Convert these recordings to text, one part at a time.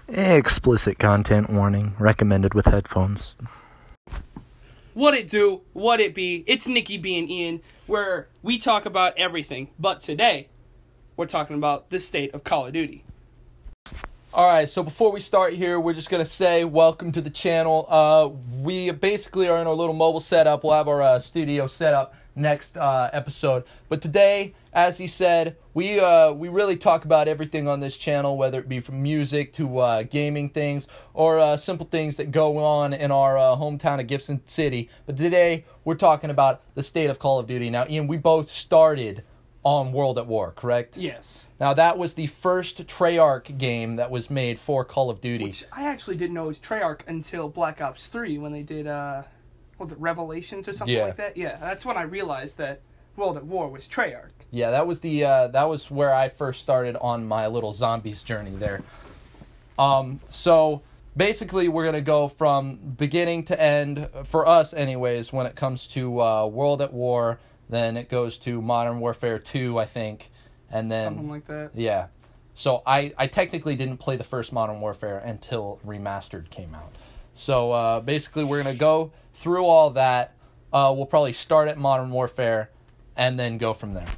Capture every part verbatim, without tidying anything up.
Explicit content warning. Recommended with headphones. What it do, what it be, it's Nikki B and Ian, where we talk about everything. But today, we're talking about the state of Call of Duty. Alright, so before we start here, we're just going to say welcome to the channel. Uh, we basically are in our little mobile setup. We'll have our uh, studio set up next uh, episode. But today, as he said, we uh, we really talk about everything on this channel, whether it be from music to uh, gaming things or uh, simple things that go on in our uh, hometown of Gibson City. But today, we're talking about the state of Call of Duty. Now, Ian, we both started on World at War, correct? Yes. Now, that was the first Treyarch game that was made for Call of Duty. Which I actually didn't know was Treyarch until Black Ops three when they did, uh, was it Revelations or something Yeah. like that? Yeah, that's when I realized that World at War was Treyarch. Yeah, that was the uh, that was where I first started on my little zombies journey there. Um, so basically, we're gonna go from beginning to end for us, anyways. When it comes to uh, World at War, then it goes to Modern Warfare two, I think, and then Something like that. yeah. So I I technically didn't play the first Modern Warfare until Remastered came out. So uh, basically, we're gonna go through all that. Uh, we'll probably start at Modern Warfare, and then go from there.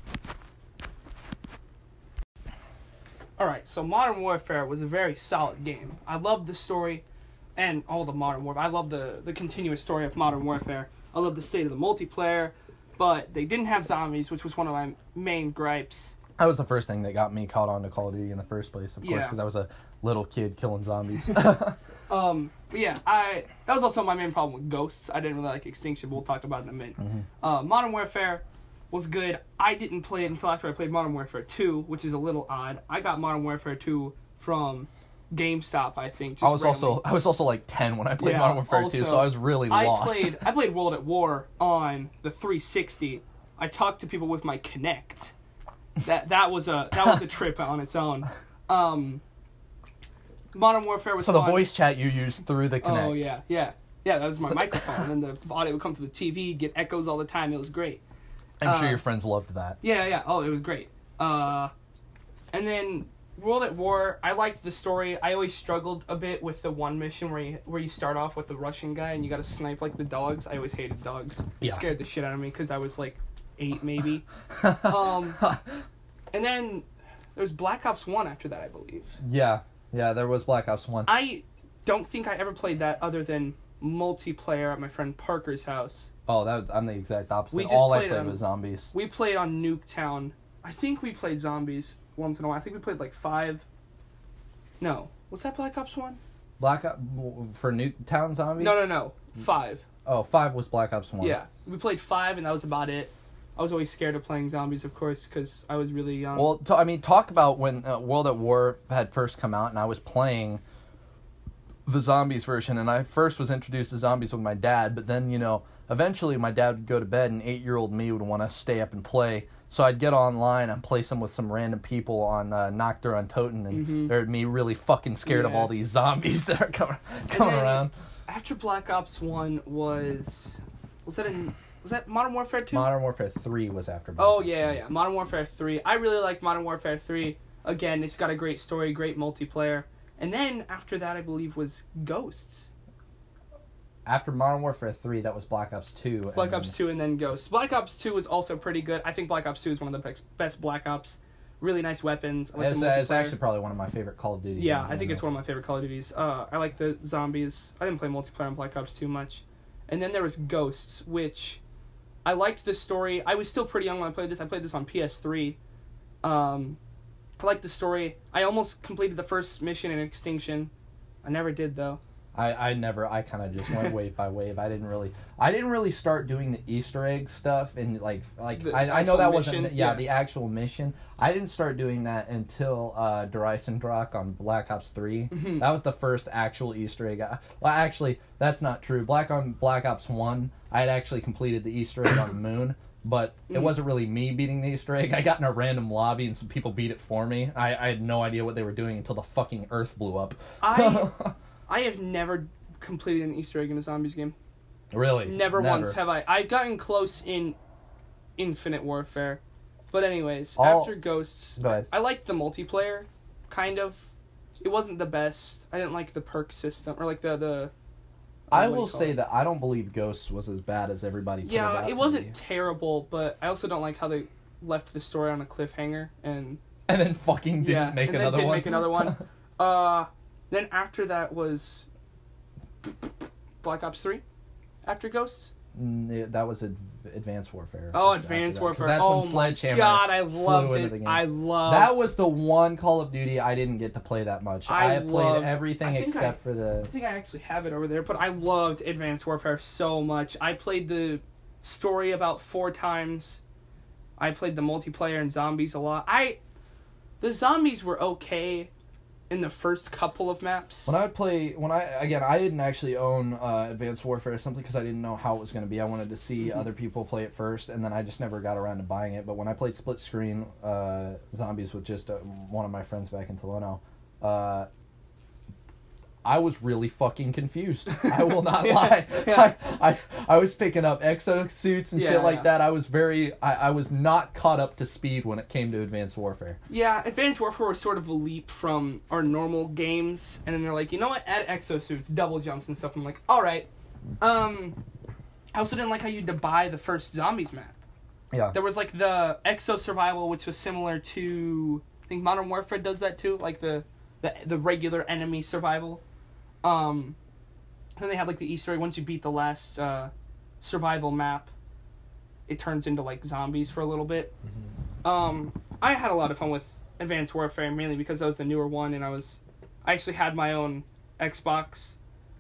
Alright, so Modern Warfare was a very solid game. I love the story and all the Modern Warfare. I love the, the continuous story of Modern Warfare. I love the state of the multiplayer, but they didn't have zombies, which was one of my main gripes. That was the first thing that got me caught on to Call of Duty in the first place, of course, Yeah. because I was a little kid killing zombies. Um, but yeah, I that was also my main problem with Ghosts. I didn't really like Extinction, but we'll talk about it in a minute. Mm-hmm. Uh, Modern Warfare was good. I didn't play it until after I played Modern Warfare two, which is a little odd. I got Modern Warfare two from GameStop, I think. Just I was randomly. also I was also like ten when I played Yeah, Modern Warfare also, two, so I was really I lost. played I played World at War on the three sixty. I talked to people with my Kinect. That that was a that was a trip on its own. Um, Modern Warfare was so the fun. voice chat you used through the Kinect. Oh yeah, yeah, yeah. That was my microphone, and the audio would come through the T V, get echoes all the time. It was great. I'm Uh, sure your friends loved that. Yeah, yeah. Oh, it was great. Uh, and then World at War, I liked the story. I always struggled a bit with the one mission where you where you start off with the Russian guy and you got to snipe like the dogs. I always hated dogs. It Yeah. scared the shit out of me because I was like eight maybe. um, and then there was Black Ops one after that, I believe. Yeah, yeah, there was Black Ops one. I don't think I ever played that other than multiplayer at my friend Parker's house. Oh, that was, I'm the exact opposite. We just All I played played on- was zombies. We played on Nuketown. I think we played zombies once in a while. I think we played like five. No. Was that Black Ops one? Black Ops for Nuketown zombies? No, no, no. Five. Oh, five was Black Ops one. Yeah. We played five and that was about it. I was always scared of playing zombies, of course, because I was really young. Well, t- I mean, talk about when uh, World at War had first come out, and I was playing the zombies version, and I first was introduced to zombies with my dad, but then, you know, eventually my dad would go to bed, and eight-year-old me would want to stay up and play, so I'd get online and play some with some random people on uh, Noctur on Toten, and Mhm. there'd me really fucking scared of Yeah. all these zombies that are coming, coming then- around. After Black Ops one was... Was that in... Was that Modern Warfare two? Modern Warfare three was after Black Oh, Ops yeah, one. yeah. Modern Warfare three. I really like Modern Warfare three. Again, it's got a great story, great multiplayer. And then, after that, I believe, was Ghosts. After Modern Warfare three, that was Black Ops two. and Black then- Ops two and then Ghosts. Black Ops two was also pretty good. I think Black Ops two is one of the best, best Black Ops. Really nice weapons. I like It's, the uh, it's multiplayer. actually probably one of my favorite Call of Duty Yeah, games I think in it's one of my favorite Call of Duties. Uh, I like the zombies. I didn't play multiplayer on Black Ops too much. And then there was Ghosts, which... I liked the story. I was still pretty young when I played this. I played this on P S three. Um, I liked the story. I almost completed the first mission in Extinction. I never did, though. I, I never I kind of just went wave by wave. I didn't really I didn't really start doing the Easter egg stuff and like like The I, I know actual that wasn't mission? yeah, Yeah. the actual mission. I didn't start doing that until uh Dreisendrach on Black Ops three. Mhm. That was the first actual Easter egg. I, well, actually, that's not true. Black on Black Ops one, I had actually completed the Easter egg on the moon. But it Mm. wasn't really me beating the Easter egg. I got in a random lobby and some people beat it for me. I, I had no idea what they were doing until the fucking Earth blew up. I I have never completed an Easter egg in a zombies game. Really? Never, once have I. I've gotten close in Infinite Warfare. But anyways, All- after Ghosts, Go ahead. I liked the multiplayer, kind of. it wasn't the best. I didn't like the perk system or like the the. I what do you will call say it? that I don't believe Ghosts was as bad as everybody. Put Yeah, it, out it to wasn't be. terrible, but I also don't like how they left the story on a cliffhanger and And then fucking didn't yeah, make and another then didn't one. make another one. uh, then after that was Black Ops three. After Ghosts. Mm, yeah, that was Ad- Advanced Warfare. Oh, Just after Advanced that, 'cause Warfare. That's Oh when my Sledgehammer god, I flew loved into it. the game. I loved That was the one Call of Duty I didn't get to play that much. I I, played loved- everything I think except I- for the. I think I actually have it over there, but I loved Advanced Warfare so much. I played the story about four times. I played the multiplayer and zombies a lot. I the zombies were okay in the first couple of maps. When I would play, when I again, I didn't actually own uh, Advanced Warfare simply because I didn't know how it was going to be. I wanted to see Mhm. other people play it first, and then I just never got around to buying it. But when I played split screen uh, zombies with just uh, one of my friends back in Tolono, uh, I was really fucking confused. I will not Yeah, lie. yeah. I, I I was picking up exo suits and Yeah, shit like yeah. that. I was very, I, I was not caught up to speed when it came to Advanced Warfare. Yeah, Advanced Warfare was sort of a leap from our normal games, and then they're like, you know what, add exosuits, double jumps and stuff. I'm like, alright. Um, I also didn't like how you had to buy the first Zombies map. Yeah. There was like the Exo Survival, which was similar to, I think Modern Warfare does that too, like the, the, the regular enemy survival. Um, then they had like the Easter egg, once you beat the last uh, survival map, it turns into like zombies for a little bit. Um, I had a lot of fun with Advanced Warfare, mainly because that was the newer one, and I was, I actually had my own Xbox.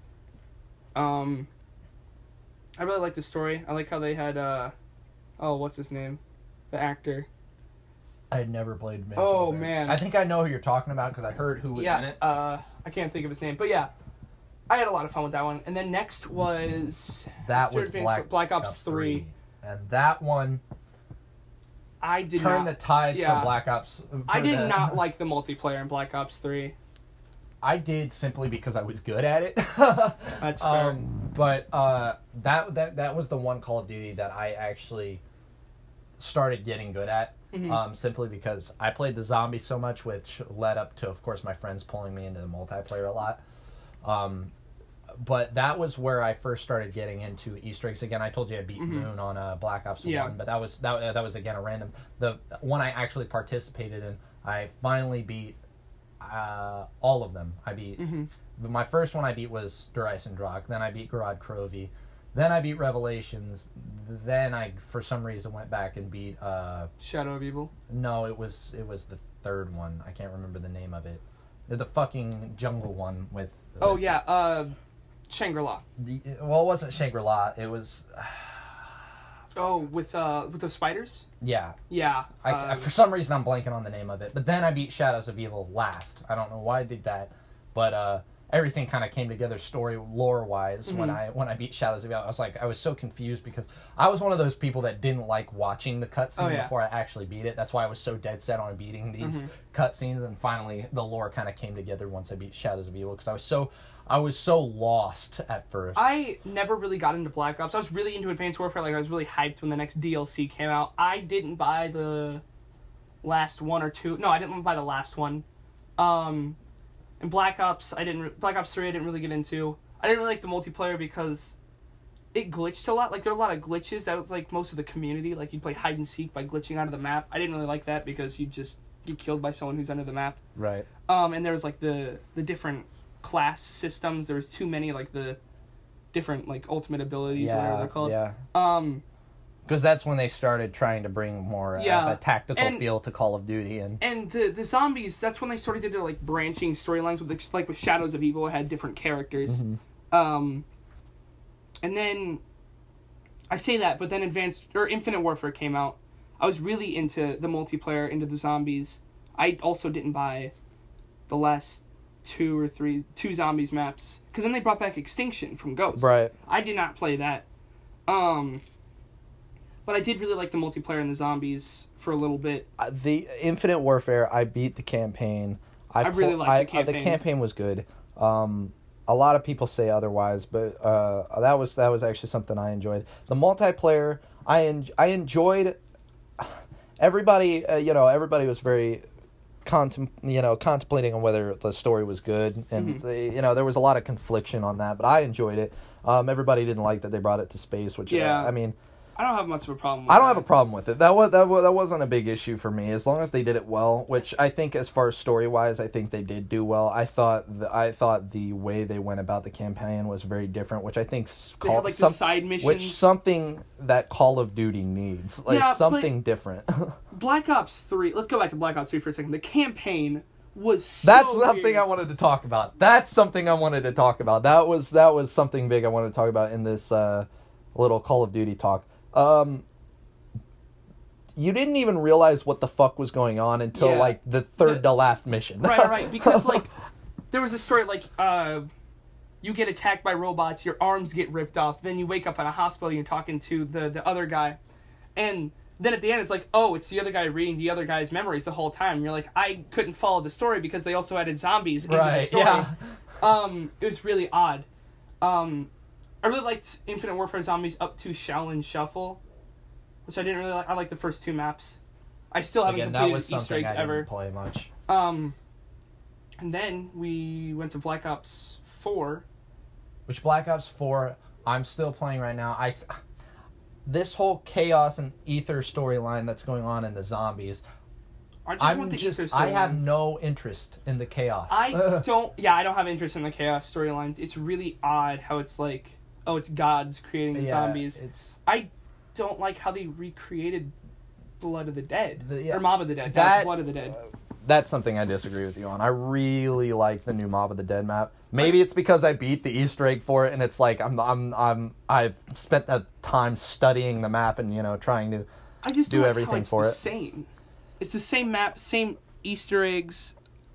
Um, I really like the story. I like how they had, uh, oh, what's his name? The actor. I had never played Advanced Oh, Warfare. man. I think I know who you're talking about because I heard who was in Yeah, it. uh, I can't think of his name, but yeah. I had a lot of fun with that one. And then next was That after was Advanced Black, Black Ops three. And that one I did turned not. the tides yeah. for Black Ops. for I did the- not like the multiplayer in Black Ops three. I did simply because I was good at it. That's fair. Um, but uh, that that that was the one Call of Duty that I actually started getting good at. Mhm. Um, simply because I played the zombies so much, which led up to, of course, my friends pulling me into the multiplayer a lot. Um, but that was where I first started getting into Easter eggs again. I told you I beat Mhm. Moon on uh, Black Ops Yeah. one, but that was that uh, that was again a random. The one I actually participated in, I finally beat uh, all of them. I beat Mm-hmm. my first one I beat was Der Eisendrock, then I beat Garad Krovi, then I beat Revelations, then I for some reason went back and beat uh Shadow of Evil. no, it was it was the third one. I can't remember the name of it. The, the fucking jungle one with Oh with yeah, uh, Shangri-La. the, well, it wasn't Shangri-La. It was Oh, with uh, with the spiders. yeah. Yeah. I, uh, I- for some reason I'm blanking on the name of it. But then I beat Shadows of Evil last. I don't know why I did that, but uh, everything kind of came together story lore wise when Mhm. I when I beat Shadows of Evil. I was like I was so confused because I was one of those people that didn't like watching the cutscene Oh, yeah. before I actually beat it. That's why I was so dead set on beating these Mhm. cutscenes. And finally the lore kind of came together once I beat Shadows of Evil because I was so I was so lost at first. I never really got into Black Ops. I was really into Advanced Warfare. Like I was really hyped when the next D L C came out. I didn't buy the last one or two. No, I didn't buy the last one. Um, and Black Ops, I didn't. re- Black Ops three, I didn't really get into. I didn't really like the multiplayer because it glitched a lot. Like there were a lot of glitches. That was like most of the community. Like you'd play hide and seek by glitching out of the map. I didn't really like that because you just get killed by someone who's under the map. right. Um, and there was like the the different class systems. There was too many like the different like ultimate abilities, or whatever they're called. yeah. Um, Because that's when they started trying to bring more Yeah, of a tactical and- feel to Call of Duty, and and the the zombies. That's when they started to do like branching storylines with like, like with Shadows of Evil. It had different characters. Um, and then I say that, but then Advanced or Infinite Warfare came out. I was really into the multiplayer, into the zombies. I also didn't buy the last two or three two zombies maps because then they brought back Extinction from Ghost. Right. I did not play that. Um, but I did really like the multiplayer and the zombies for a little bit. Uh, the Infinite Warfare, I beat the campaign. I, I really pl- liked the I- uh, the campaign. campaign was good. Um, a lot of people say otherwise, but uh, that was that was actually something I enjoyed. The multiplayer, I en- I enjoyed. Everybody, uh, you know, everybody was very contem- you know, contemplating on whether the story was good, and Mm-hmm. they, you know, there was a lot of confliction on that, but I enjoyed it. Um, everybody didn't like that they brought it to space, which Yeah. uh, I mean, I don't have much of a problem with I don't that. have a problem with it. That was that was, that wasn't a big issue for me as long as they did it well. Which I think, as far as story wise, I think they did do well. I thought the, I thought the way they went about the campaign was very different, which I think They had, like, the side missions. which something that Call of Duty needs, like Yeah, something different. Black Ops three. Let's go back to Black Ops three for a second. The campaign was so That's something weird. I wanted to talk about. That's something I wanted to talk about. That was that was something big I wanted to talk about in this uh, little Call of Duty talk. Um, you didn't even realize what the fuck was going on until Yeah. like the third The- to last mission. Right, right. Because like, there was a story like, uh, you get attacked by robots, your arms get ripped off, then you wake up in a hospital, you're talking to the the other guy, and then at the end it's like, oh, it's the other guy reading the other guy's memories the whole time. You're like, I couldn't follow the story because they also added zombies into the Right, story. yeah. Um, it was really odd. Um, I really liked Infinite Warfare Zombies up to Shaolin Shuffle, which I didn't really like. I like the first two maps. I still haven't Again, that completed was Easter something eggs I ever. didn't play much. Um, and then we went to Black Ops four. Which Black Ops four, I'm still playing right now. I, this whole chaos and ether storyline that's going on in the zombies, I just I'm want the just Ether I have storylines. no interest in the chaos. I don't. Yeah, I don't have interest in the chaos storylines. It's really odd how it's like, oh, it's gods creating the Yeah, zombies. It's I don't like how they recreated Blood of the Dead The- yeah. or Mob of the Dead. That- That's Blood of the Dead. That's something I disagree with you on. I really like the new Mob of the Dead map. Maybe it's because I beat the Easter egg for it, and it's like I'm I'm I'm I've spent that time studying the map and you know trying to. I just do don't like everything how it's for the it. Same. It's the same map, same Easter eggs.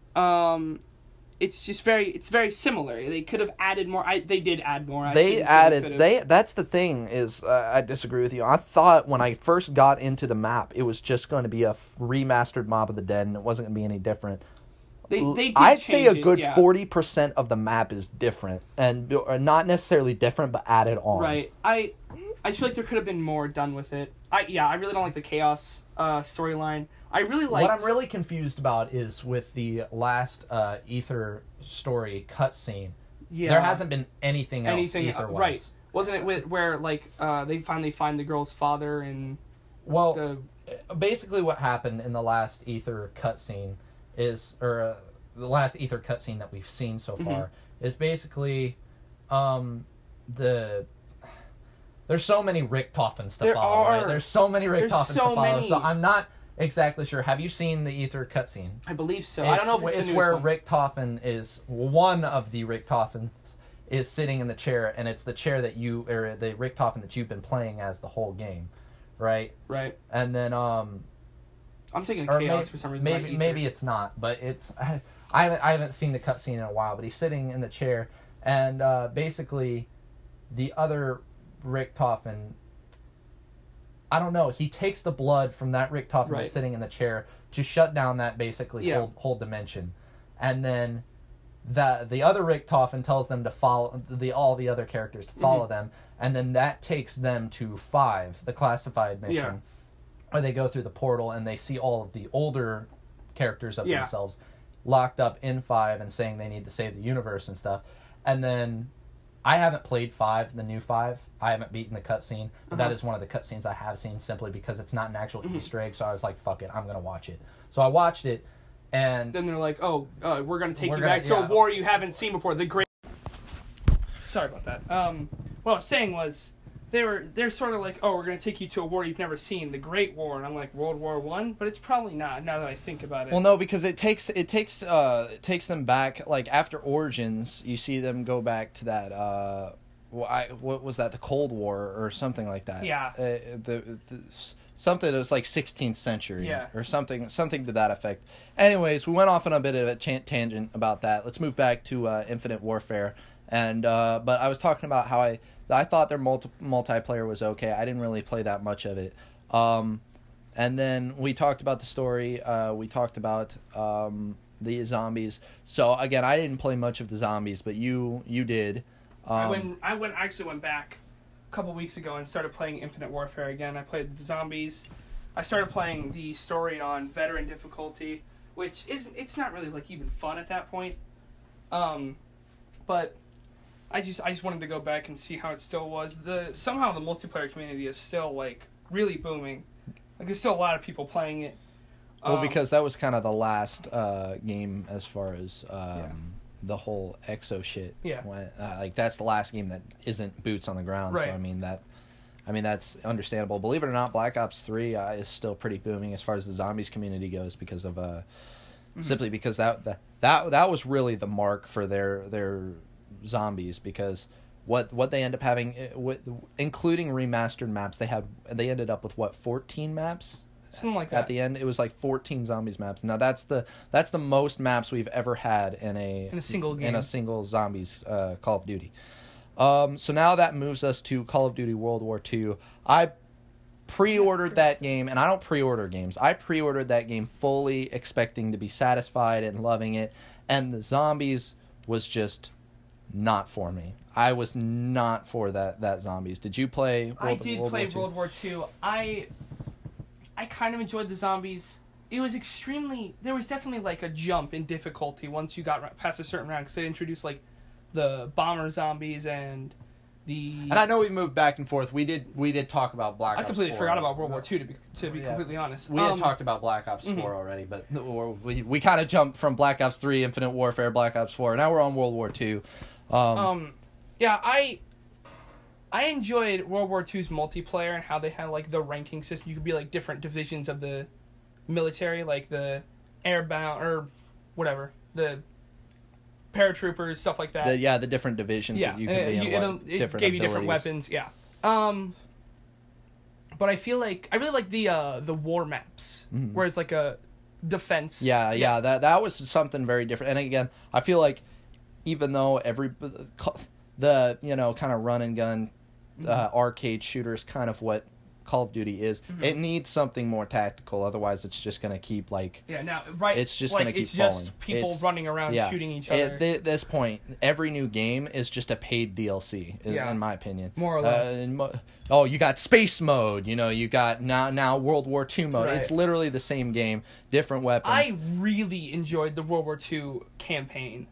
Um, it's just very, it's very similar. They could have added more. I they did add more. I They shouldn't say added could've. they. That's the thing is uh, I disagree with you. I thought when I first got into the map, it was just going to be a remastered Mob of the Dead, and it wasn't going to be any different. They, they did I'd say a change it, good yeah. forty percent of the map is different, and or not necessarily different, but added on. Right. I I feel like there could have been more done with it. I yeah. I really don't like the chaos uh, storyline. I really like. What I'm really confused about is with the last uh, Ether story cutscene. yeah. There hasn't been anything else anything uh, Ether-wise. right. Wasn't it with, where like uh, they finally find the girl's father and Well, the basically what happened in the last Ether cutscene is, or uh, the last Ether cutscene that we've seen so Mm-hmm. far, is basically um, the... There's so many Richtophens to There follow, right? are. There's so many There's Richtophens so to follow, many. so I'm not exactly sure. Have you seen the Ether cutscene? I believe so. I don't know if it's, it's the where newest one. Richtofen is one of the Richtophens is sitting in the chair, and it's the chair that you or the Richtofen that you've been playing as the whole game, right? Right. And then um, I'm thinking or chaos may- for some reason. maybe not Ether. maybe it's not, but it's I I haven't, I haven't seen the cutscene in a while. But he's sitting in the chair, and uh, basically, the other Richtofen. I don't know. He takes the blood from that Richtofen Right. that's sitting in the chair to shut down that basically Yeah. whole, whole dimension, and then the the other Richtofen tells them to follow the all the other characters to follow Mhm. them, and then that takes them to five, the classified mission, Yeah. where they go through the portal and they see all of the older characters of Yeah. themselves locked up in five and saying they need to save the universe and stuff, and then. I haven't played five, the new five. I haven't beaten the cutscene, but that Uh-huh. is one of the cutscenes I have seen simply because it's not an actual Mhm. Easter egg. So I was like, "Fuck it, I'm gonna watch it." So I watched it, and Then they're like, "Oh, uh, we're gonna take We're you gonna- back to yeah. a war you haven't seen before." The great. Sorry about that. Um, what I was saying was, they were they're sort of like, "Oh, we're gonna take you to a war you've never seen, the Great War," and I'm like, "World War One," but it's probably not. Now that I think about it. well, no, because it takes it takes uh it takes them back. Like after Origins, you see them go back to that. Uh, wh- I, what was that? The Cold War or something like that. Yeah. Uh, the, the something that was like sixteenth century. Yeah. Or something something to that effect. Anyways, we went off on a bit of a chan- tangent about that. Let's move back to uh, Infinite Warfare. And uh, but I was talking about how I I thought their multi- multiplayer was okay. I didn't really play that much of it. Um, and then we talked about the story. Uh, we talked about um, the zombies. So again, I didn't play much of the zombies, but you you did. Um, I went. I went. Actually went back a couple weeks ago and started playing Infinite Warfare again. I played the zombies. I started playing the story on veteran difficulty. which isn't. It's not really like even fun at that point. Um, but I just I just wanted to go back and see how it still was. The somehow the multiplayer community is still like really booming. Like there's still a lot of people playing it. Well, Um, because that was kind of the last uh, game as far as um, Yeah. the whole exo shit Yeah. went. Uh, like that's the last game that isn't boots on the ground. Right. So I mean that, I mean that's understandable. Believe it or not, Black Ops three uh, is still pretty booming as far as the zombies community goes because of uh, Mm-hmm. simply because that, that that that was really the mark for their their zombies because. What what they end up having, uh, with, including remastered maps, they had they ended up with what fourteen maps. something like that. At the end, it was like fourteen zombies maps. Now that's the that's the most maps we've ever had in a In a single in game. a single zombies uh, Call of Duty. Um, so now that moves us to Call of Duty World War Two. I pre-ordered that game, and I don't pre-order games. I pre-ordered that game fully expecting to be satisfied and loving it, and the zombies was just not for me. I was not for that that zombies. Did you play? World, I did World play War Two? World War Two. I I kind of enjoyed the zombies. It was extremely. There was definitely like a jump in difficulty once you got past a certain round because they introduced like the bomber zombies and the. And I know we moved back and forth. We did we did talk about Black I Ops completely four. forgot about World War Two to be to be Yeah. completely honest. We had Um, talked about Black Ops mhm. four already, but or we we kind of jumped from Black Ops three, Infinite Warfare, Black Ops four. Now we're on World War Two. Um, Um, yeah, I I enjoyed World War Two's multiplayer and how they had like the ranking system. You could be like different divisions of the military, like the airbound or whatever, the paratroopers, stuff like that. the, yeah, the different divisions yeah, that you and can be it, in. you- what it'll- it different gave you different abilities. weapons. Yeah. Um, but I feel like I really like the uh the war maps, Mhm. where it's like a defense. Yeah, yeah, that that was something very different. And again, I feel like even though every the you know kind of run and gun uh, arcade shooter is kind of what Call of Duty is, Mhm. it needs something more tactical. Otherwise, it's just gonna keep like Yeah. Now, right. It's just like, gonna keep it's just falling. people It's- running around yeah. shooting each other. At th- this point, every new game is just a paid D L C, in, Yeah. in my opinion. More or Uh, less. and mo- oh, you got space mode. You know, you got now now World War Two mode. Right. It's literally the same game, different weapons. I really enjoyed the World War Two campaign.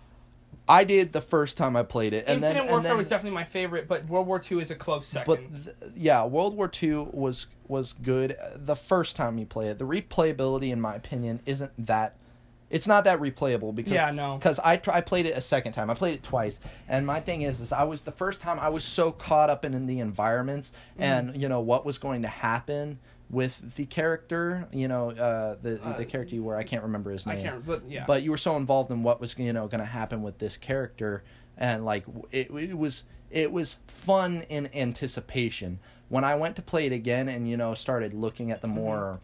I did the first time I played it, and Infinite then and Warfare then, was definitely my favorite, but World War Two is a close second. But th- yeah, World War Two was was good the first time you play it. The replayability, in my opinion, isn't that. It's not that replayable because Yeah, no. because I tr- I played it a second time. I played it twice, and my thing is is I was the first time I was so caught up in, in the environments Mm-hmm. and you know what was going to happen with the character. You know uh, the Uh, the character you were. I can't remember his I name. can't, but yeah. But you were so involved in what was you know going to happen with this character, and like it, it was it was fun in anticipation. When I went to play it again, and you know started looking at the more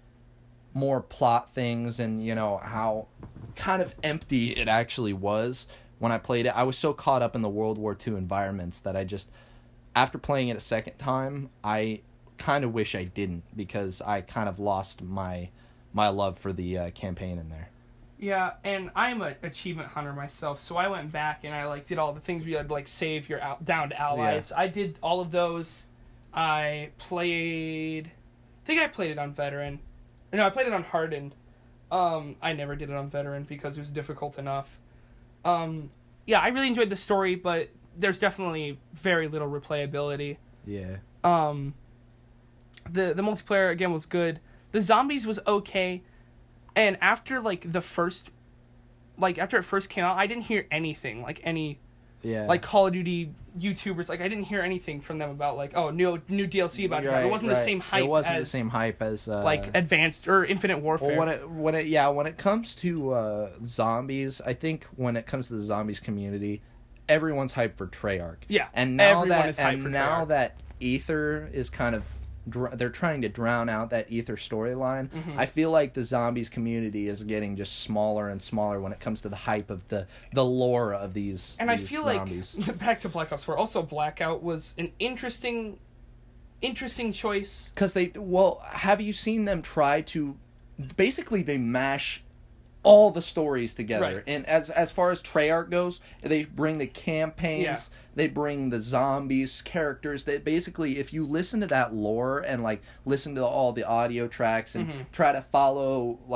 more plot things, and you know how kind of empty it actually was when I played it, I was so caught up in the World War Two environments that I just after playing it a second time, I kind of wish I didn't because I kind of lost my my love for the uh, campaign in there. Yeah, and I'm an achievement hunter myself, so I went back and I like did all the things where you had to like save your out down to allies. I did all of those. I played, I think I played it on veteran. No, I played it on hardened. Um, I never did it on veteran because it was difficult enough. Um, yeah, I really enjoyed the story, but there's definitely very little replayability. Yeah. Um, the the multiplayer again was good. The zombies was okay, and after like the first, like after it first came out, I didn't hear anything like any Yeah. like Call of Duty YouTubers. Like I didn't hear anything from them about like oh new new D L C about it. Right, It wasn't the right. same hype. It wasn't as, the same hype as uh, like Advanced or Infinite Warfare. Well, when it when it yeah when it comes to uh, zombies, I think when it comes to the zombies community, everyone's hyped for Treyarch. Yeah, and now everyone that is hyped and for now Treyarch. that Ether is kind of dr- they're trying to drown out that Ether storyline. Mm-hmm. I feel like the zombies community is getting just smaller and smaller when it comes to the hype of the the lore of these. And I these feel zombies. like back to Black Ops four. Also, Blackout was an interesting, interesting choice. Because they, well, have you seen them try to, basically they mash all the stories together. Right. And as as far as Treyarch goes, they bring the campaigns, Yeah. they bring the zombies, characters. That basically, if you listen to that lore and like listen to all the audio tracks and Mhm. try to follow like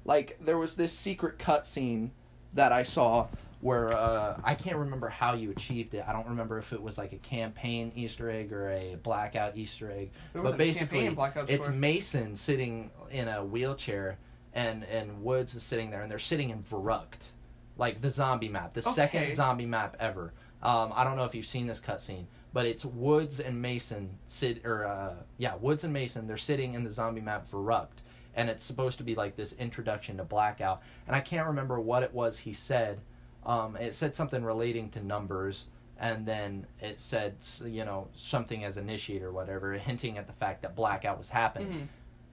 like there was this secret cutscene that I saw where uh, I can't remember how you achieved it. I don't remember if it was like a campaign Easter egg or a Blackout Easter egg. There But wasn't a basically, campaign in Black Ops it's four. Mason sitting in a wheelchair, and and Woods is sitting there, and they're sitting in Verrucht, like the zombie map, the Okay. second zombie map ever. Um, I don't know if you've seen this cutscene, but it's Woods and Mason sit or uh, yeah, Woods and Mason. They're sitting in the zombie map Verrucht, and it's supposed to be like this introduction to Blackout. And I can't remember what it was he said. Um, it said something relating to numbers, and then it said, you know, something as initiator or whatever, hinting at the fact that Blackout was happening. Mhm.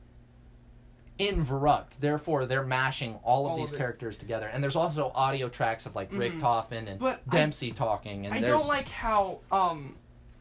In Verrucht, therefore they're mashing all of All these of it. characters together, and there's also audio tracks of like Mhm. Richtofen and But I- Dempsey talking, and I there's don't like how um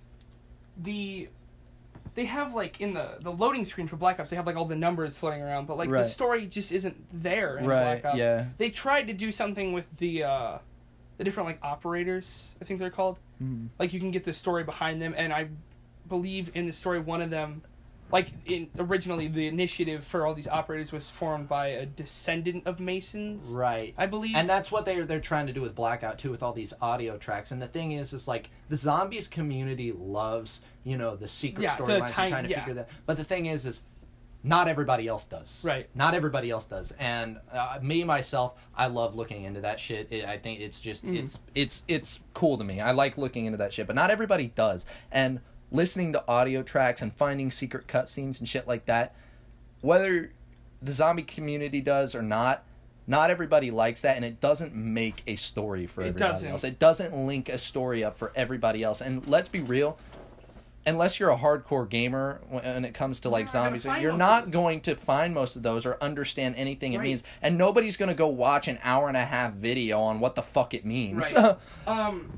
the they have like in the the loading screen for Black Ops they have like all the numbers floating around, but like Right. the story just isn't there in right, Black Ops. yeah, They tried to do something with the uh the different like operators, I think they're called. mm. Like you can get the story behind them, and I believe in the story one of them, like in originally the initiative for all these operators was formed by a descendant of Masons, right. I believe. And that's what they're they're trying to do with Blackout too, with all these audio tracks. And the thing is, is like the zombies community loves, you know, the secret Yeah, the storylines and tiny- trying to yeah. figure that. But the thing is, is not everybody else does. Right. Not everybody else does. And uh, me myself, I love looking into that shit. It, I think it's just Mhm. it's it's it's cool to me. I like looking into that shit, but not everybody does. And listening to audio tracks and finding secret cutscenes and shit like that, whether the zombie community does or not, not everybody likes that, and it doesn't make a story for It everybody doesn't. else. It doesn't link a story up for everybody else. And let's be real, unless you're a hardcore gamer when it comes to like You're not gonna zombies, find you're most of not those. going to find most of those or understand anything it Right. means. And nobody's going to go watch an hour and a half video on what the fuck it means. Right. um,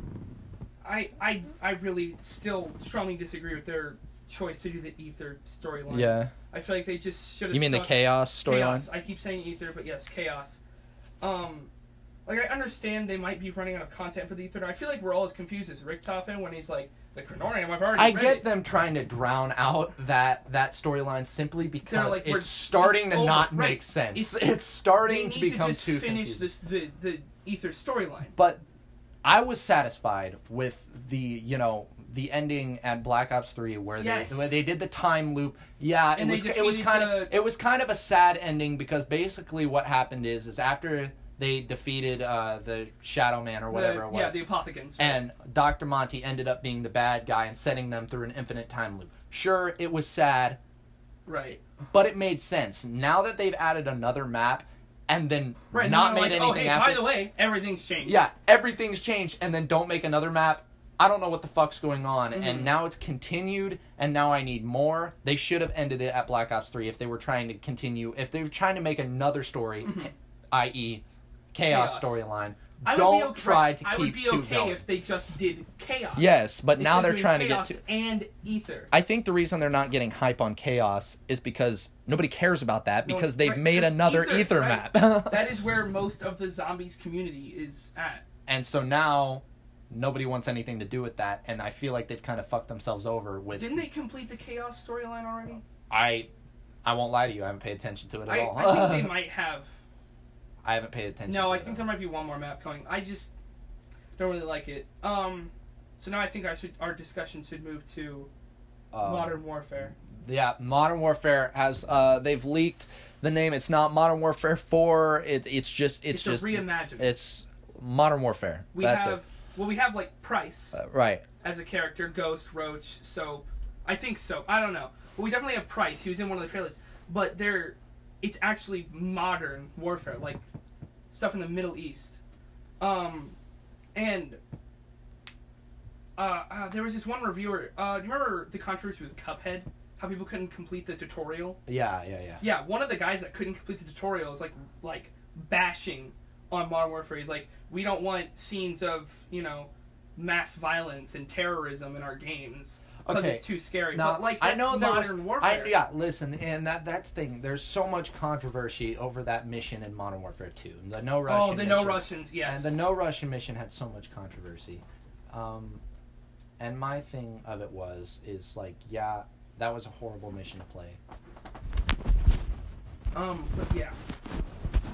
I I I really still strongly disagree with their choice to do the Ether storyline. yeah. I feel like they just should have. You mean the chaos storyline? Chaos. I keep saying Ether, but yes, chaos. Um, like I understand they might be running out of content for the Ether. I feel like we're all as confused as Richtofen when he's like the Chronorium. I've already. I read get it. them trying to drown out that that storyline simply because like, we're- it's starting it's to over. not Right. make sense. It's, It's- starting They to need become to just too finish confusing. this the the Ether storyline. But I was satisfied with the, you know, the ending at Black Ops three where Yes. they where they did the time loop. Yeah, it And they was it was defeated kind of the- it was kind of a sad ending because basically what happened is is after they defeated uh, the Shadow Man or whatever the, it was. Yeah, the Apothecans. And Doctor Monty ended up being the bad guy and setting them through an infinite time loop. Sure, it was sad, right. but it made sense. Now that they've added another map and then Right. and not then made like, anything oh, hey, after, by the way, everything's changed. yeah, everything's changed, and then don't make another map. I don't know what the fuck's going on, Mhm. and now it's continued, and now I need more. They should have ended it at Black Ops three if they were trying to continue. If they were trying to make another story, Mhm. that is, Chaos, Chaos. storyline, I would don't be okay, try to I keep would be two okay going. if they just did chaos. Yes, but now Instead they're of doing trying to get chaos to. and Ether. I think the reason they're not getting hype on Chaos is because nobody cares about that No, because they've right, made that's another Ether, Ether right. map. That is where most of the zombies community is at. And so now nobody wants anything to do with that, and I feel like they've kind of fucked themselves over with. Didn't they complete the chaos storyline already? I, I won't lie to you. I haven't paid attention to it at I, all. I think they might have. I haven't paid attention. No, to I it think at there all. might be one more map coming. I just don't really like it. Um, so now I think I should our discussion should move to Um, Modern Warfare. Yeah, Modern Warfare has. Uh, they've leaked the name. It's not Modern Warfare four. It, it's just. It's, It's, just. a reimagining. It's Modern Warfare. we That's have well, we have like Price it. Uh, right. as a character, Ghost, Roach, Soap. I think Soap. I don't know, but we definitely have Price. He was in one of the trailers, but they're it's actually modern warfare, like stuff in the Middle East. Um, and uh, uh, there was this one reviewer. Uh, do you remember the controversy with Cuphead? How people couldn't complete the tutorial? Yeah, yeah, yeah. Yeah, one of the guys that couldn't complete the tutorial is like like bashing on Modern Warfare. He's like, we don't want scenes of, you know, mass violence and terrorism in our games because Okay. it's too scary. Now, but like I that's know there was, Modern Warfare. I, yeah, listen, and that that's the thing. There's so much controversy over that mission in Modern Warfare two. The no Russian. oh, the no mission. Russians, yes. And the no Russian mission had so much controversy. Um, and my thing of it was is like, yeah, that was a horrible mission to play. Um, but yeah.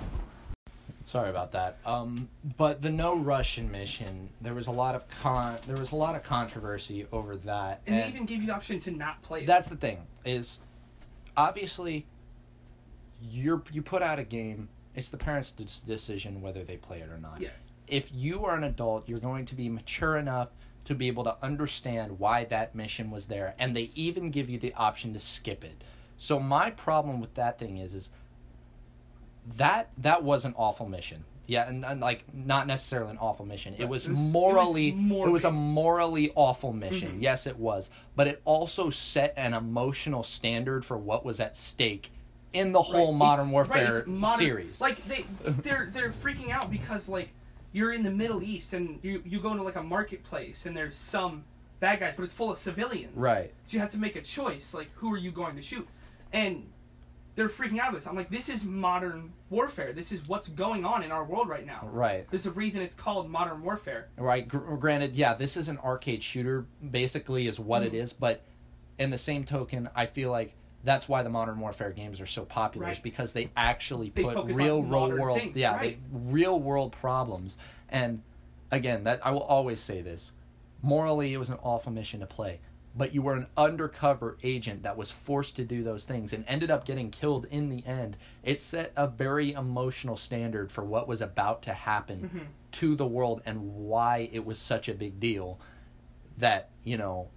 Sorry about that. Um, but the no Russian mission, there was a lot of con. There was a lot of controversy over that, And, and they even gave you the option to not play it. That's the thing. Is obviously you're you put out a game. It's the parents' d- decision whether they play it or not. Yes. If you are an adult, you're going to be mature enough to be able to understand why that mission was there, and they even give you the option to skip it. So my problem with that thing is, is that that was an awful mission. Yeah, and, and like not necessarily an awful mission. It was, It was- morally, it was morally- it was a morally awful mission. Mhm. Yes, it was, but it also set an emotional standard for what was at stake in the whole Right, Modern it's- Warfare right, it's modern- series. Like they, they're they're freaking out because like you're in the Middle East and you you go into like a marketplace and there's some bad guys, but it's full of civilians. Right. So you have to make a choice, like who are you going to shoot, and they're freaking out of this. I'm like, this is modern warfare. This is what's going on in our world right now. Right. There's a reason it's called modern warfare. Right. Gr- granted, yeah, this is an arcade shooter, basically, is what Mm. it is. But in the same token, I feel like that's why the Modern Warfare games are so popular, is Right. because they actually They put focus real, on real modern world, things, yeah, right. they, real world problems. And again, that I will always say this: morally, it was an awful mission to play. But you were an undercover agent that was forced to do those things and ended up getting killed in the end. It set a very emotional standard for what was about to happen Mhm. to the world and why it was such a big deal that, you know,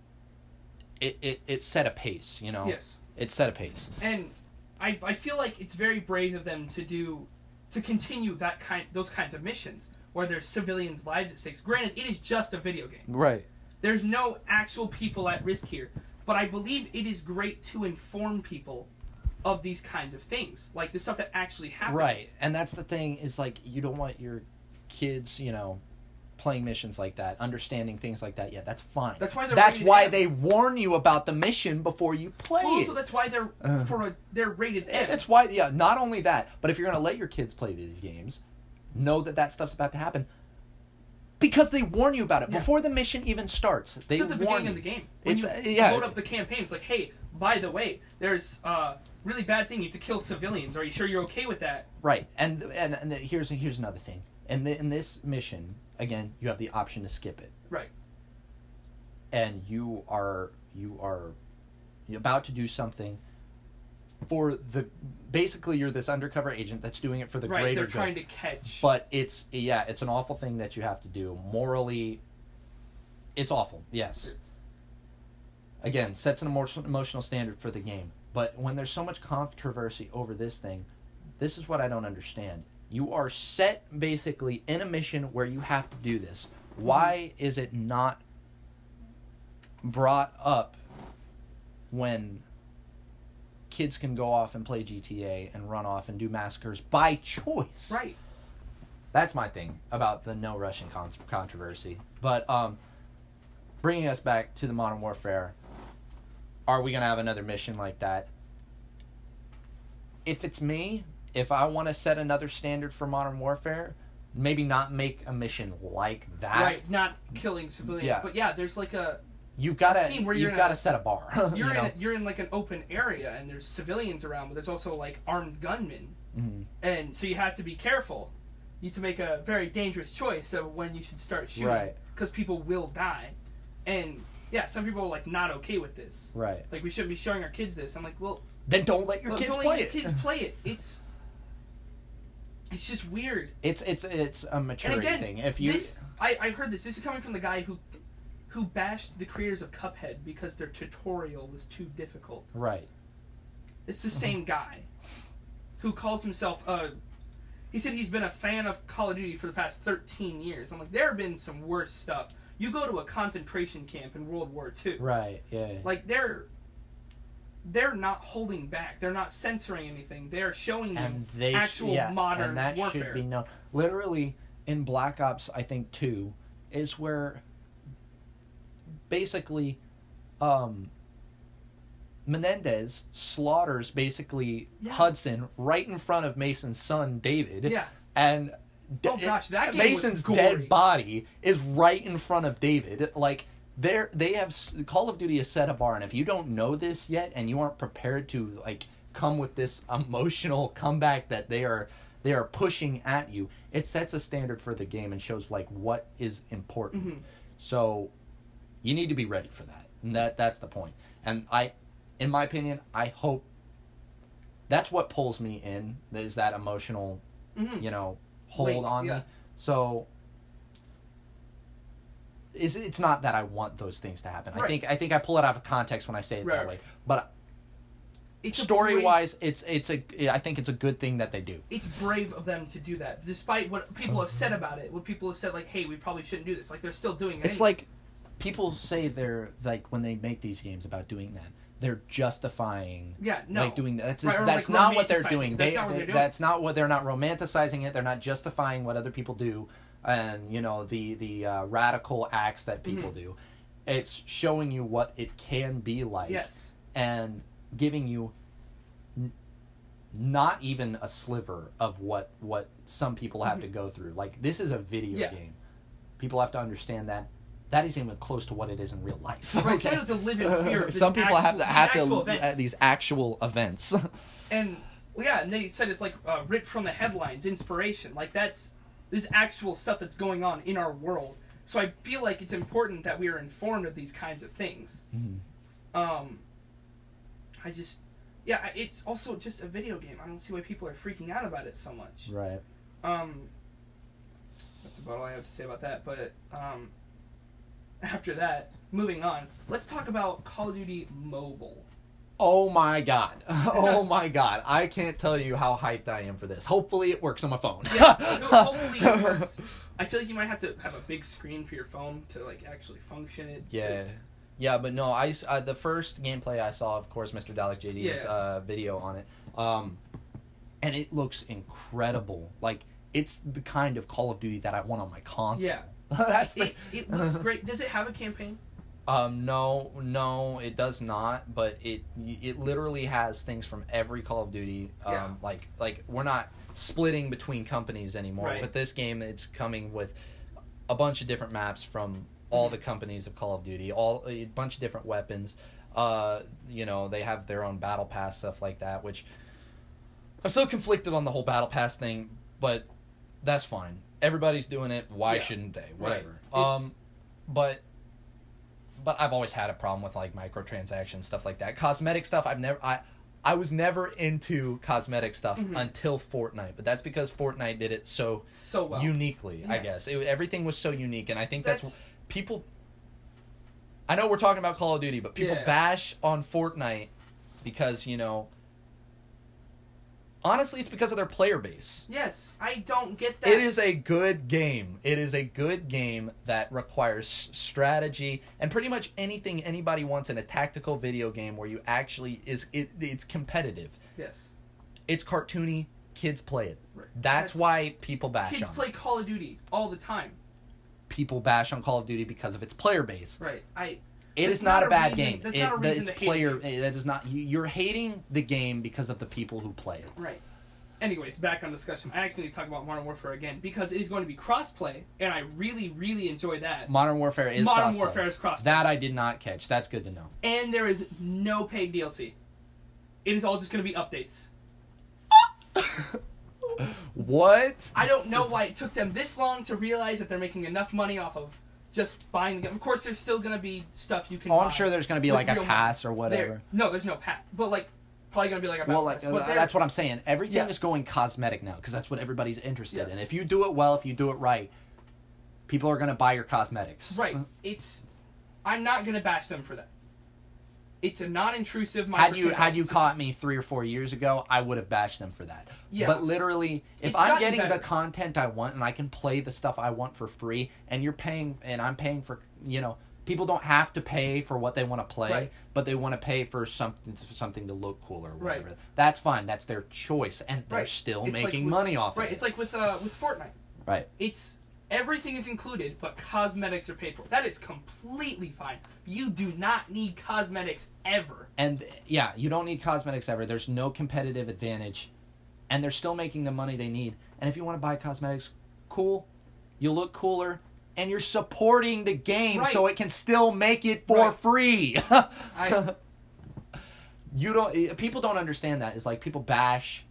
it, it, it set a pace, you know? Yes. It set a pace. And I I feel like it's very brave of them to do to continue that kind those kinds of missions where there's civilians' lives at stake. Granted, it is just a video game. Right. There's no actual people at risk here, but I believe it is great to inform people of these kinds of things, like the stuff that actually happens. Right. And that's the thing, is like, you don't want your kids, you know, playing missions like that, understanding things like that. Yeah, that's fine. That's why they're That's rated why M. they warn you about the mission before you play Well, it. also, that's why they're Uh. for a they're rated Yeah, M. that's why, yeah, not only that, but if you're going to let your kids play these games, know that that stuff's about to happen. Because they warn you about it. Yeah. Before the mission even starts, they It's at the warn beginning you. of the game. When It's, you uh, yeah. load up the campaign, it's like, hey, by the way, there's a really bad thing. You have to kill civilians. Are you sure you're okay with that? Right. And and, and here's here's another thing. In, the, in this mission, again, you have the option to skip it. Right. And you are you are about to do something for the basically you're this undercover agent that's doing it for the Right. greater They're good. trying to catch. But it's yeah, it's an awful thing that you have to do. Morally, it's awful. Yes. Again, sets an emotional emotional standard for the game. But when there's so much controversy over this thing, this is what I don't understand. You are set basically in a mission where you have to do this. Why is it not brought up when kids can go off and play G T A and run off and do massacres by choice? Right. That's my thing about the no Russian con- controversy. But um, bringing us back to the Modern Warfare, are we going to have another mission like that? If it's me, if I want to set another standard for Modern Warfare, maybe not make a mission like that. Right. Not killing civilians. Yeah. But yeah, there's like a You've got a to scene where you've you're got in to a- set a bar. you're you in know? a, you're in like an open area and there's civilians around, but there's also like armed gunmen, Mhm. and so you have to be careful. You need to make a very dangerous choice of when you should start shooting, Right. because people will die, and yeah, some people are like not okay with this. Right. Like, we shouldn't be showing our kids this. I'm like, well, Then don't let your well, kids don't play let it. your kids play it. It's it's just weird. It's it's it's a And maturity again, thing. If you this I I've heard this. This is coming from the guy who who bashed the creators of Cuphead because their tutorial was too difficult. right. It's the same guy who calls himself uh he said he's been a fan of Call of Duty for the past thirteen years. I'm like, there have been some worse stuff. You go to a concentration camp in World War Two. Right. Yeah. Like, they're they're not holding back. They're not censoring anything. They're showing you and they sh- actual yeah, modern and that warfare. should be known. Literally, in Black Ops, I think two is where basically um, Menendez slaughters basically Yeah. Hudson right in front of Mason's son David. Yeah. and Oh, gosh, that game was Mason's gory. dead body is right in front of David. Like, they're they have Call of Duty has set a bar, and if you don't know this yet and you aren't prepared to like come with this emotional comeback that they are they are pushing at you. It sets a standard for the game and shows like what is important. Mm-hmm. So you need to be ready for that. And that that's the point. And I, in my opinion, I hope that's what pulls me in, is that emotional, Mm-hmm. you know, hold Wait, on yeah. me. So is it's not that I want those things to happen. Right. I think I think I pull it out of context when I say it Right, that right. way. But It's a story brave- wise, it's it's a I think it's a good thing that they do. It's brave of them to do that, despite what people have said about it. What people have said, like, "Hey, we probably shouldn't do this." Like, they're still doing it. It's anyways. like people say they're like when they make these games about doing that, they're justifying Yeah, no. like doing that. That's Right, or, that's like, not what they're romanticizing. doing. That's They, not what they- they're doing. that's not what they're not romanticizing it. They're not justifying what other people do, and you know the the uh, radical acts that people Mhm. do. It's showing you what it can be like, Yes. and giving you n- not even a sliver of what what some people have Mhm. to go through. Like, this is a video Yeah. game. People have to understand that. That isn't even close to what it is in real life. Right, Okay? some people have to live in fear of this Some people have to actual- have these actual to events. uh, these actual events. And well, yeah, and they said it's like uh, ripped from the headlines, inspiration. Like, that's this actual stuff that's going on in our world. So I feel like it's important that we are informed of these kinds of things. Mhm. Um, I just, yeah, I- it's also just a video game. I don't see why people are freaking out about it so much. Right. Um, that's about all I have to say about that. But um, after that, moving on, let's talk about Call of Duty Mobile. Oh my god. Oh my god. I can't tell you how hyped I am for this. Hopefully it works on my phone. Yeah, hopefully it works. I feel like you might have to have a big screen for your phone to like actually function it. Yeah. 'cause- Yeah, but no, I, s- uh, the first gameplay I saw, of course, Mister Dalek J D's Yeah. uh, video on it. Um, and it looks incredible. Like, it's the kind of Call of Duty that I want on my console. Yeah. That's the... It, it looks great. Does it have a campaign? Um, no, no, it does not. But it it literally has things from every Call of Duty. Um, Yeah. like like we're not splitting between companies anymore. Right. With this game, it's coming with a bunch of different maps from all Mm-hmm. the companies of Call of Duty, all a bunch of different weapons. Uh, you know, they have their own battle pass, stuff like that. Which I'm so conflicted on the whole battle pass thing, but that's fine. Everybody's doing it. Why Yeah. shouldn't they? Right. Whatever. It's- Um, but. But I've always had a problem with like microtransactions, stuff like that. Cosmetic stuff, I've never I I was never into cosmetic stuff Mhm. until Fortnite, but that's because Fortnite did it so So well. uniquely, I Yes. guess. It, everything was so unique, and I think that's, That's- people I know we're talking about Call of Duty, but people Yeah. bash on Fortnite because, you know, honestly, it's because of their player base. Yes, I don't get that. It is a good game. It is a good game that requires strategy and pretty much anything anybody wants in a tactical video game where you actually is it, it's competitive. Yes. It's cartoony. Kids play it. Right. That's, That's- why people bash Kids on. play Call of Duty all the time. People bash on Call of Duty because of its player base. Right. I. It That's is not, not a a bad reason- game. that's It, not a reason it's to hate player. it. That is not. you- You're hating the game because of the people who play it. Right. Anyways, back on discussion. I actually need to talk about Modern Warfare again because it is going to be crossplay, and I really, really enjoy that. Modern Warfare is Modern crossplay. Warfare is crossplay. That I did not catch. That's good to know. And there is no paid D L C. It is all just going to be updates. What? I don't know why it took them this long to realize that they're making enough money off of just buying the game. Of course, there's still going to be stuff you can Oh, buy. I'm sure there's going to be with like a real pass or There- whatever. No, there's no pass. But, like, probably going to be like a Well, battle like pass. But uh, there- that's what I'm saying. Everything Yeah. is going cosmetic now because that's what everybody's interested Yeah. in. If you do it well, if you do it right, people are going to buy your cosmetics. Right. It's... I'm not going to bash them for that. It's a non-intrusive Had you had you microtransaction caught me three or four years ago, I would have bashed them for that. Yeah. But literally, if It's I'm gotten getting better. the content I want and I can play the stuff I want for free, and you're paying, and I'm paying for, you know, people don't have to pay for what they want to play, Right. but they want to pay for something for something to look cool or Right. whatever. That's fine. That's their choice, and they're Right. still It's like making with- money off Right. of it. It's like with uh with Fortnite. Right. It's everything is included, but cosmetics are paid for. That is completely fine. You do not need cosmetics ever. And yeah, you don't need cosmetics ever. There's no competitive advantage. And they're still making the money they need. And if you want to buy cosmetics, cool. You look cooler. And you're supporting the game Right. so it can still make it for Right. free. I you don't people don't understand that. It's like people bash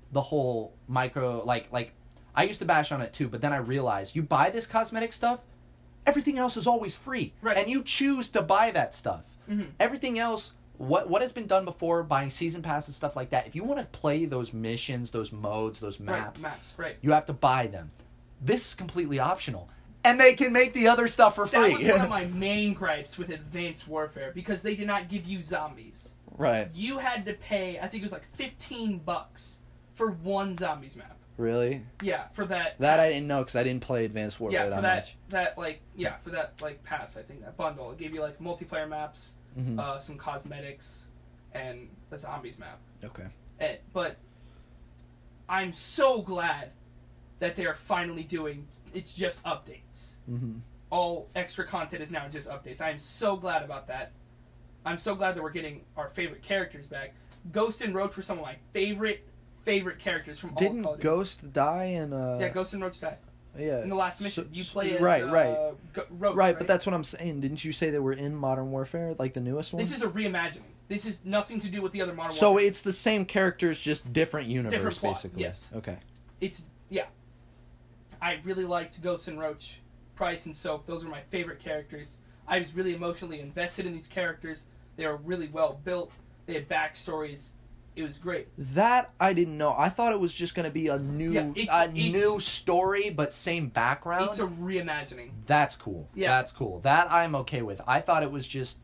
the whole micro like like I used to bash on it too, but then I realized you buy this cosmetic stuff, everything else is always free, Right. and you choose to buy that stuff. Mm-hmm. Everything else, what what has been done before, buying season passes, stuff like that. If you want to play those missions, those modes, those maps, Right, maps, right. you have to buy them. This is completely optional, and they can make the other stuff for free. That was one of my main gripes with Advanced Warfare, because they did not give you zombies. Right. You had to pay, I think it was like fifteen bucks for one zombies map. Really? Yeah, for that. That I pass. didn't know because I didn't play Advanced Warfare Yeah, that, for that, much. that like, yeah, for that like pass, I think that bundle, it gave you like multiplayer maps, Mhm. uh, some cosmetics, and the zombies map. Okay. And, but I'm so glad that they are finally doing. It's just updates. Mm-hmm. All extra content is now just updates. I am so glad about that. I'm so glad that we're getting our favorite characters back. Ghost and Roach were some of my favorite favorite characters from all Didn't Call of Duty. Ghost die in uh Yeah, Ghost and Roach died yeah in the last mission. So- you play as right, uh, right. Go- Roach, right, but that's what I'm saying. Didn't you say they were in Modern Warfare, like the newest one? This is a reimagining. This is nothing to do with the other Modern so Warfare. it's the same characters, just different universe, Different plot, basically. yes. Okay. It's yeah. I really liked Ghost and Roach, Price and Soap. Those were my favorite characters. I was really emotionally invested in these characters. They were really well built. They had backstories. It was great. That I didn't know. I thought it was just going to be a new, Yeah, it's- a it's- new story, but same background. It's a reimagining. That's cool. Yeah. That's cool. That I'm okay with. I thought it was just.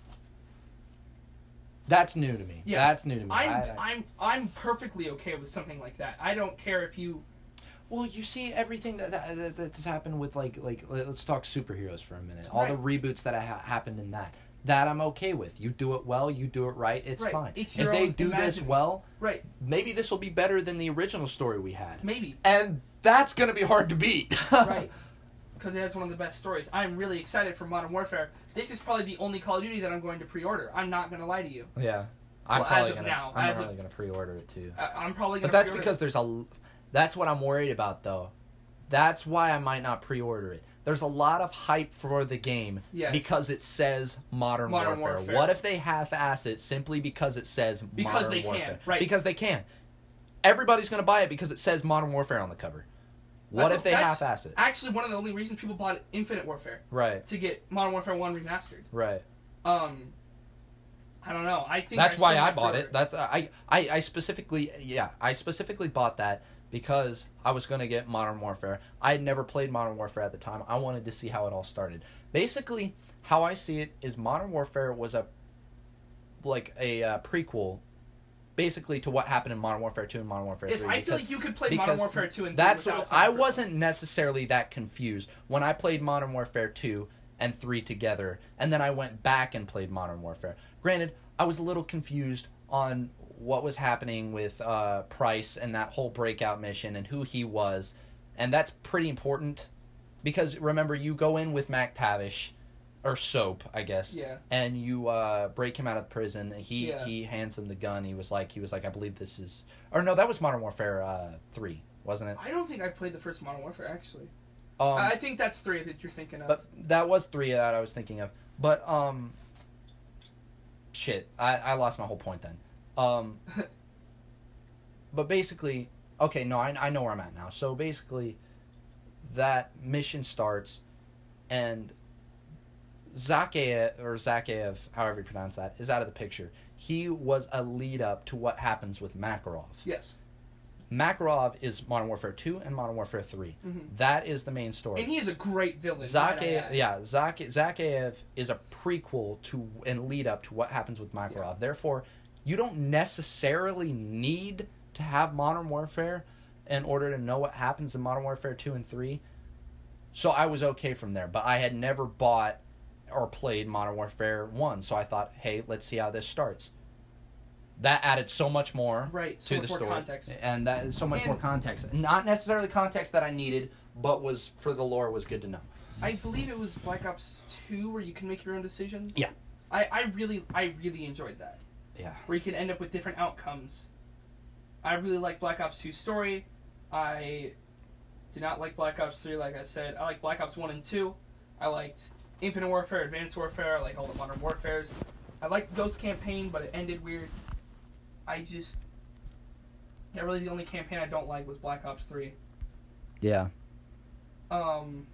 That's new to me. Yeah. That's new to me. I'm I- I- I'm I'm perfectly okay with something like that. I don't care if you. Well, you see everything that, that that- that's happened with like like let's talk superheroes for a minute. All the reboots that ha- happened in that. That I'm okay with. You do it well, you do it right, it's Right. fine. It's if your they own do this imagining. well, Right. maybe this will be better than the original story we had. Maybe. And that's going to be hard to beat. Right. Because it has one of the best stories. I'm really excited for Modern Warfare. This is probably the only Call of Duty that I'm going to pre-order. I'm not going to lie to you. Yeah. I'm Well, probably as of gonna, now, I'm as probably of- going to pre-order it too. I, I'm probably going But to. that's because there's a. That's what I'm worried about, though. That's why I might not pre-order it. There's a lot of hype for the game Yes. because it says Modern, Modern Warfare. Warfare. What if they half-ass it simply because it says Because Modern they can, Warfare? right. Because they can. Everybody's going to buy it because it says Modern Warfare on the cover. What That's- if they that's half-ass it? Actually, one of the only reasons people bought Infinite Warfare Right. to get Modern Warfare One remastered. Right. Um, I don't know. I think That's I why still I might bought pre-order it. That's I, I I specifically yeah I specifically bought that because I was gonna get Modern Warfare. I had never played Modern Warfare at the time. I wanted to see how it all started. Basically, how I see it is Modern Warfare was a like a uh, prequel, basically to what happened in Modern Warfare Two and Modern Warfare Yes, Three. I feel because- like you could play because Modern Warfare Two and that's three what, without I Modern Warfare. wasn't necessarily that confused when I played Modern Warfare Two and Three together, and then I went back and played Modern Warfare. Granted, I was a little confused on what was happening with uh, Price and that whole breakout mission and who he was, and that's pretty important because remember you go in with Mac Tavish or Soap, I guess. Yeah. And you uh, break him out of prison. He Yeah. he hands him the gun. He was like he was like I believe this is or no that was Modern Warfare uh, three, wasn't it? I don't think I played the first Modern Warfare actually. Um, I think that's three that you're thinking of. but that was three that I was thinking of. But um, shit, I I lost my whole point then. Um, but basically, okay, no, I I know where I'm at now. So basically, that mission starts, and Zakhaev or Zakhaev, however you pronounce that, is out of the picture. He was a lead up to what happens with Makarov. yes. Makarov is Modern Warfare two and Modern Warfare three. Mhm. That is the main story. And he is a great villain. might I Zakhaev, add. yeah, Zak- Zakhaev is a prequel to and lead up to what happens with Makarov. Yeah. Therefore, you don't necessarily need to have Modern Warfare in order to know what happens in Modern Warfare two and three. So I was okay from there, but I had never bought or played Modern Warfare one, so I thought, hey, let's see how this starts. That added so much more Right, to so the much more story, context. and that is so much And- more context. Not necessarily context that I needed, but was for the lore was good to know. I believe it was Black Ops two where you can make your own decisions. Yeah. I, I really I really enjoyed that. Yeah. Where you can end up with different outcomes. I really like Black Ops two's story. I did not like Black Ops three, like I said. I like Black Ops one and two. I liked Infinite Warfare, Advanced Warfare, I like all the Modern Warfares. I liked Ghost Campaign, but it ended weird. I just Yeah, really, the only campaign I don't like was Black Ops three. Yeah. Um.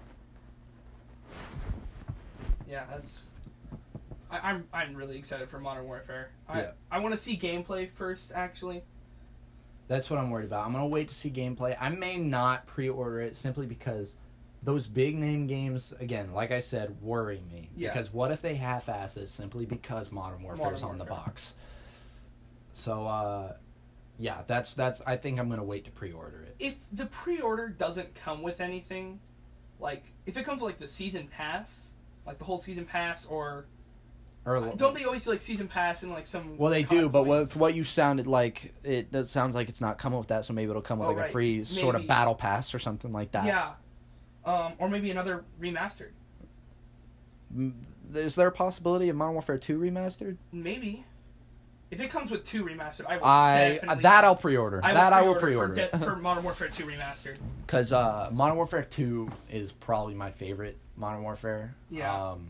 Yeah, that's. I, I'm I'm really excited for Modern Warfare. I Yeah. I want to see gameplay first, actually. That's what I'm worried about. I'm going to wait to see gameplay. I may not pre-order it simply because those big name games, again, like I said, worry me. Yeah. Because what if they half-ass it simply because Modern Warfare is on the Warfare. box? So, uh, yeah, that's, that's, I think I'm going to wait to pre-order it. If the pre-order doesn't come with anything, like, if it comes with, like, the season pass, like the whole season pass, or... Or, Don't they always do, like, season pass and, like, some... Well, they COD do, but points? what what you sounded like, it that sounds like it's not coming with that, so maybe it'll come with Oh, like right. a free sort of Maybe. battle pass or something like that. Yeah. Um, or maybe another remastered. M- Is there a possibility of Modern Warfare two remastered? Maybe. If it comes with two remastered, I will I, definitely... that I'll pre-order. I will that I will pre-order pre-order. For, de- for Modern Warfare two remastered. Because uh, Modern Warfare two is probably my favorite Modern Warfare. Yeah. Um,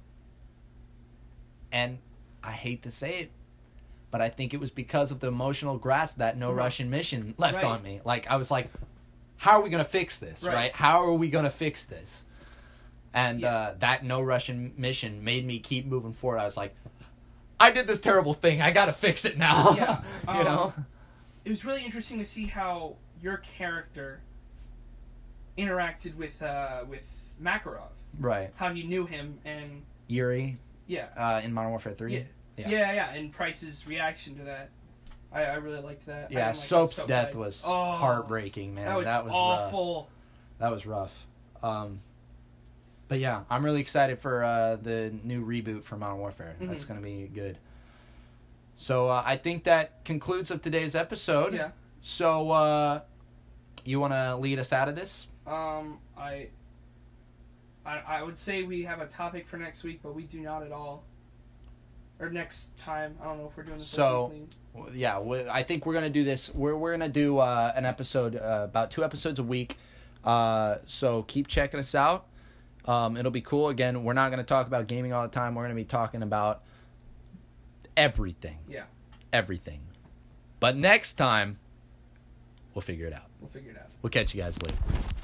and I hate to say it, but I think it was because of the emotional grasp that No Right. Russian Mission left Right. on me. Like, I was like, how are we going to fix this, Right. right? How are we going to fix this? And Yeah. uh, that No Russian Mission made me keep moving forward. I was like, I did this terrible thing. I got to fix it now. Yeah. you know? Um, It was really interesting to see how your character interacted with uh, with Makarov. Right. How you knew him, and Yuri yeah. uh, in Modern Warfare three. Yeah. Yeah. yeah, yeah, and Price's reaction to that. I, I really liked that. I Yeah, didn't like Soap's Soap death died. was Oh, heartbreaking, man. That was, rough. awful. That was rough. Um, but yeah, I'm really excited for uh, the new reboot for Modern Warfare. That's Mhm. going to be good. So uh, I think that concludes of today's episode. Yeah. So uh, you want to lead us out of this? Um, I, I, I would say we have a topic for next week, but we do not at all. Or next time. I don't know if we're doing this. So- weekly. Well, yeah, we, I think we're gonna do this. We're we're gonna do uh, an episode, uh, about two episodes a week. Uh, so keep checking us out. Um, it'll be cool. Again, we're not gonna talk about gaming all the time. We're gonna be talking about everything. Yeah. Everything. But next time, we'll figure it out. We'll figure it out. We'll catch you guys later.